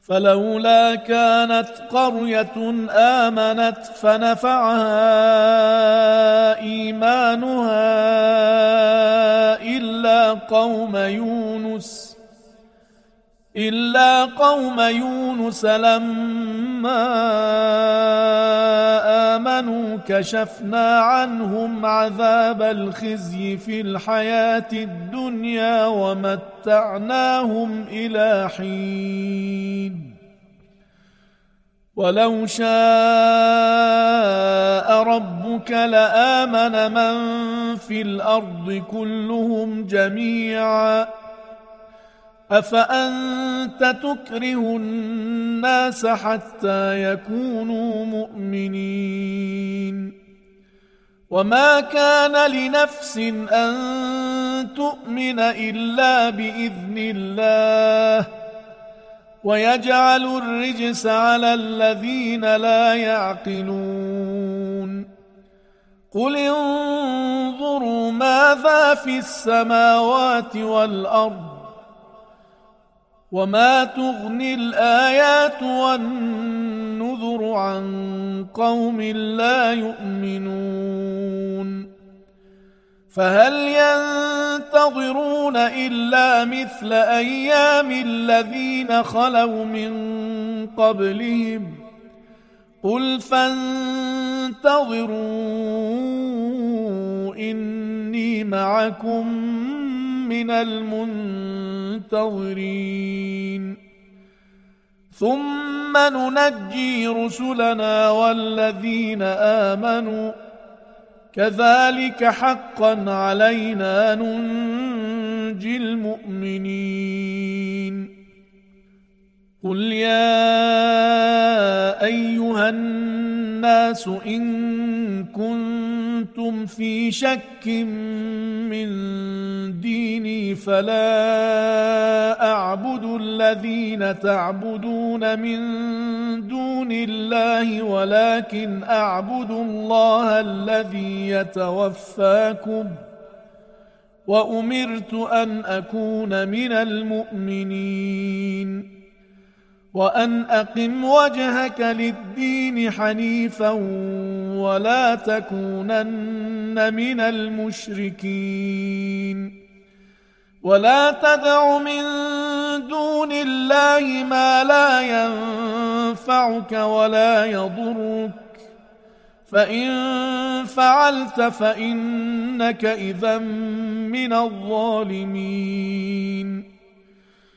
فلولا كانت قرية آمنت فنفعها إيمانها إلا قوم يونس لما آمنوا كشفنا عنهم عذاب الخزي في الحياة الدنيا ومتعناهم إلى حين ولو شاء ربك لآمن من في الأرض كلهم جميعا أفأنت تكره الناس حتى يكونوا مؤمنين وما كان لنفس أن تؤمن إلا بإذن الله ويجعل الرجس على الذين لا يعقلون قل انظروا ماذا في السماوات والأرض وما تغني الآيات والنذر عن قوم لا يؤمنون فهل ينتظرون إلا مثل أيام الذين خلوا من قبلهم قل فانتظروا إني معكم من المنتظرين ثم ننجي رسلنا والذين آمنوا كذلك حقا علينا ننجي المؤمنين قل يا أيها الناس إن كنتم في شك من ديني فلا أعبد الذين تعبدون من دون الله ولكن أعبد الله الذي يتوفاكم وأمرت أن أكون من المؤمنين وأن أقم وجهك للدين حنيفا ولا تكونن من المشركين ولا تدع من دون الله ما لا ينفعك ولا يضرك فإن فعلت فإنك إذا من الظالمين